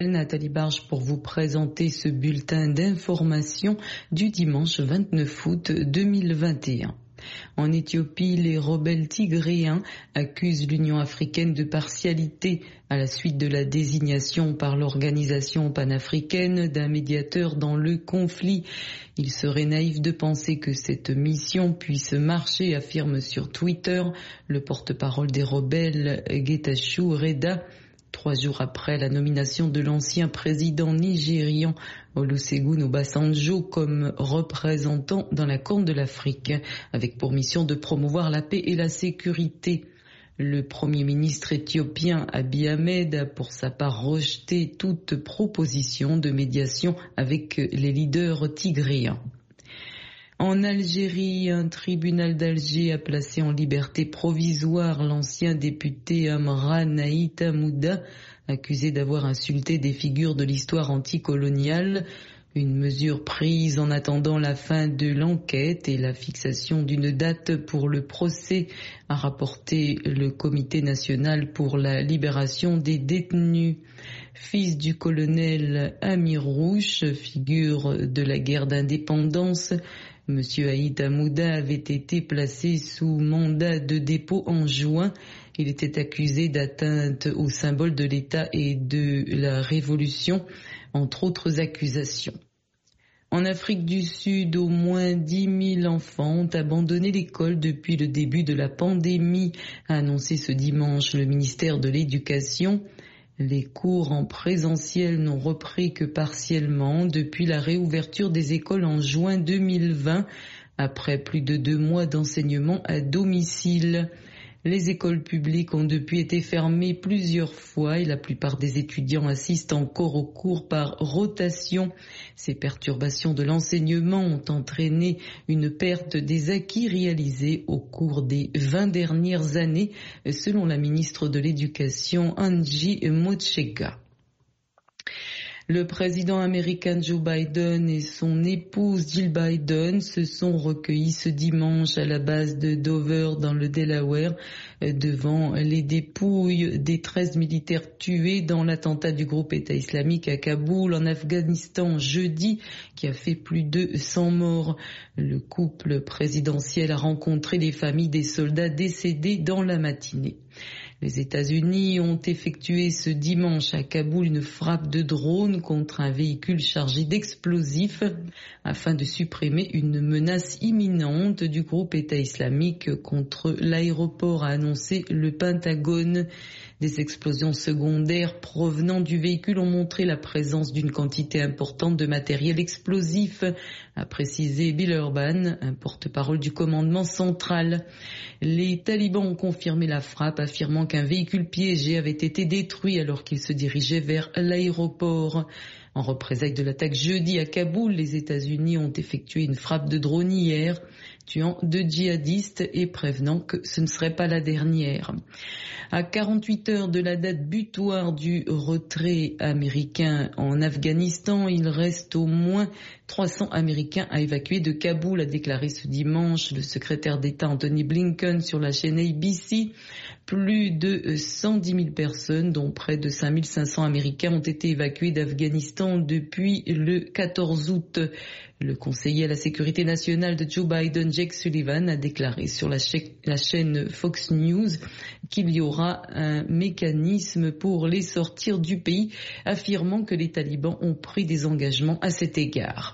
Nathalie Barge pour vous présenter ce bulletin d'information du dimanche 29 août 2021. En Éthiopie, les rebelles tigréens accusent l'Union africaine de partialité à la suite de la désignation par l'organisation panafricaine d'un médiateur dans le conflit. Il serait naïf de penser que cette mission puisse marcher, affirme sur Twitter le porte-parole des rebelles Getachew Reda. 3 jours après la nomination de l'ancien président nigérian Olusegun Obasanjo comme représentant dans la Corne de l'Afrique, avec pour mission de promouvoir la paix et la sécurité. Le premier ministre éthiopien Abiy Ahmed a pour sa part rejeté toute proposition de médiation avec les leaders tigréens. En Algérie, un tribunal d'Alger a placé en liberté provisoire l'ancien député Amran Aït Mouda, accusé d'avoir insulté des figures de l'histoire anticoloniale. Une mesure prise en attendant la fin de l'enquête et la fixation d'une date pour le procès, a rapporté le Comité national pour la libération des détenus. Fils du colonel Amir Rouch, figure de la guerre d'indépendance, Monsieur Aït Mouda avait été placé sous mandat de dépôt en juin. Il était accusé d'atteinte au symbole de l'État et de la Révolution, entre autres accusations. En Afrique du Sud, au moins 10 000 enfants ont abandonné l'école depuis le début de la pandémie, a annoncé ce dimanche le ministère de l'Éducation. Les cours en présentiel n'ont repris que partiellement depuis la réouverture des écoles en juin 2020, après plus de 2 mois d'enseignement à domicile. Les écoles publiques ont depuis été fermées plusieurs fois et la plupart des étudiants assistent encore aux cours par rotation. Ces perturbations de l'enseignement ont entraîné une perte des acquis réalisés au cours des 20 dernières années, selon la ministre de l'Éducation Angie Motshekga. Le président américain Joe Biden et son épouse Jill Biden se sont recueillis ce dimanche à la base de Dover dans le Delaware devant les dépouilles des 13 militaires tués dans l'attentat du groupe État islamique à Kaboul en Afghanistan jeudi qui a fait plus de 100 morts. Le couple présidentiel a rencontré les familles des soldats décédés dans la matinée. Les États-Unis ont effectué ce dimanche à Kaboul une frappe de drone contre un véhicule chargé d'explosifs afin de supprimer une menace imminente du groupe État islamique contre l'aéroport, a annoncé le Pentagone. Des explosions secondaires provenant du véhicule ont montré la présence d'une quantité importante de matériel explosif, a précisé Bill Urban, un porte-parole du commandement central. Les talibans ont confirmé la frappe, affirmant qu'un véhicule piégé avait été détruit alors qu'il se dirigeait vers l'aéroport. En représailles de l'attaque jeudi à Kaboul, les États-Unis ont effectué une frappe de drone hier, tuant 2 djihadistes et prévenant que ce ne serait pas la dernière. À 48 heures de la date butoir du retrait américain en Afghanistan, il reste au moins 300 Américains à évacuer de Kaboul, a déclaré ce dimanche le secrétaire d'État Anthony Blinken sur la chaîne ABC. Plus de 110 000 personnes, dont près de 5 500 Américains, ont été évacués d'Afghanistan depuis le 14 août. Le conseiller à la sécurité nationale de Joe Biden, Jake Sullivan, a déclaré sur la chaîne Fox News qu'il y aura un mécanisme pour les sortir du pays, affirmant que les talibans ont pris des engagements à cet égard.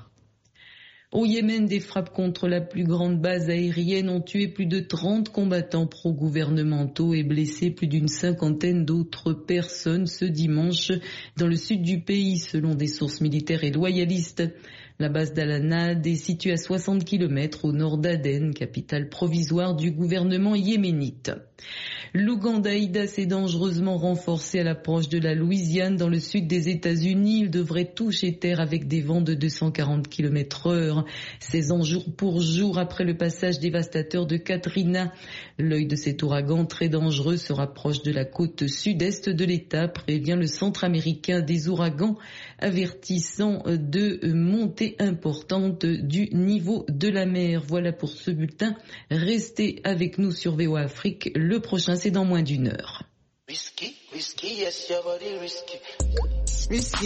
Au Yémen, des frappes contre la plus grande base aérienne ont tué plus de 30 combattants pro-gouvernementaux et blessé plus d'une 50aine d'autres personnes ce dimanche dans le sud du pays, selon des sources militaires et loyalistes. La base d'Al-Anad est située à 60 km au nord d'Aden, capitale provisoire du gouvernement yéménite. L'Ouganda Ida s'est dangereusement renforcé à l'approche de la Louisiane dans le sud des États-Unis. Il devrait toucher terre avec des vents de 240 km/h. 16 ans jour pour jour après le passage dévastateur de Katrina. L'œil de cet ouragan très dangereux se rapproche de la côte sud-est de l'État, prévient le Centre américain des ouragans, avertissant de montée importante du niveau de la mer. Voilà pour ce bulletin. Restez avec nous sur VOA Afrique. Le prochain, c'est dans moins d'1 heure. Risky, yes, your body risky. Risky.